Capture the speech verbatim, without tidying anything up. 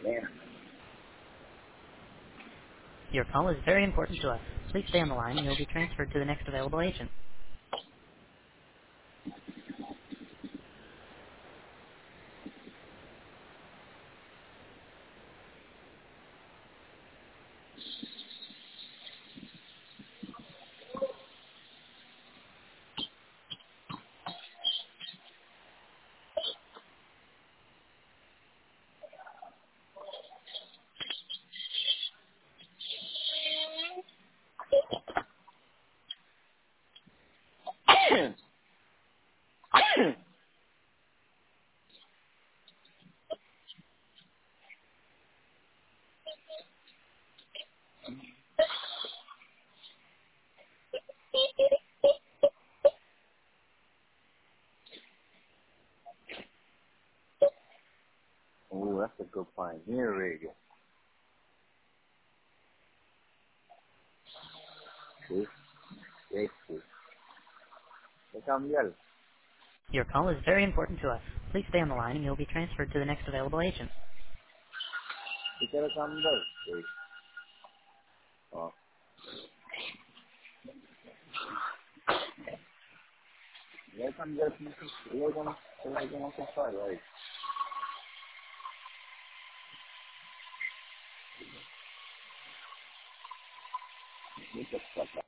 Man. Your call is very important to us. Please stay on the line and you'll be transferred to the next available agent. Oh, that's a good pioneer radio. Sí, sí, sí. Hay que cambiar. Your call is very important to us. Please stay on the line and you'll be transferred to the next available agent. ¿Tú quieres cambiar? Sí. Oh. Voy a cambiar. Voy a cambiar. Voy a cambiar.